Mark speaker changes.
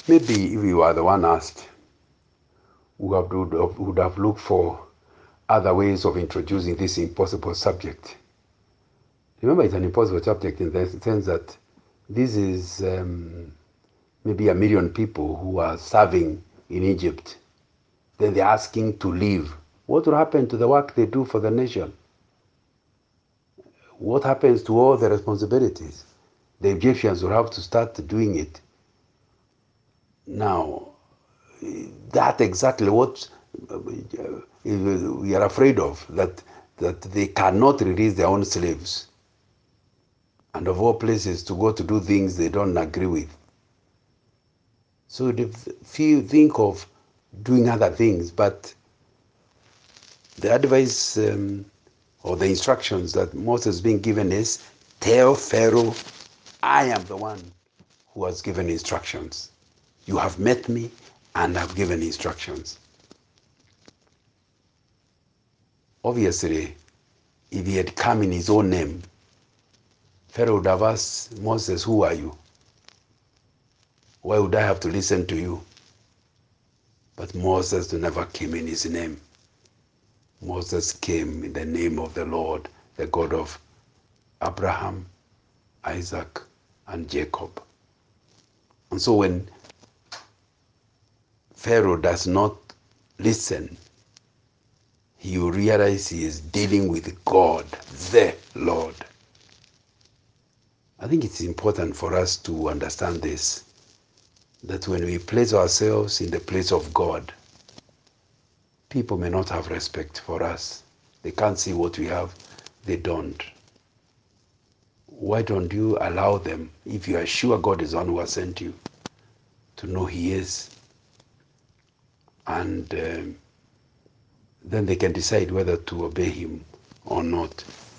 Speaker 1: Maybe if you are the one asked, would have looked for other ways of introducing this impossible subject. Remember, it's an impossible subject in the sense that this is maybe 1 million people who are serving in Egypt. Then they're asking to leave. What will happen to the work they do for the nation? What happens to all the responsibilities? The Egyptians will have to start doing it. Now, that exactly what we are afraid of, that they cannot release their own slaves. And of all places, to go to do things they don't agree with. So if you think of doing other things, but the advice or the instructions that Moses is being given is, tell Pharaoh, I am the one who has given instructions. You have met me and have given instructions. Obviously, if he had come in his own name, Pharaoh would have asked Moses, who are you? Why would I have to listen to you? But Moses never came in his name. Moses came in the name of the Lord, the God of Abraham, Isaac, and Jacob. And so when Pharaoh does not listen, he will realize he is dealing with God, the Lord. I think it's important for us to understand this, that when we place ourselves in the place of God, people may not have respect for us. They can't see what we have. They don't. Why don't you allow them, if you are sure God is the one who has sent you, to know He is? And then they can decide whether to obey Him or not.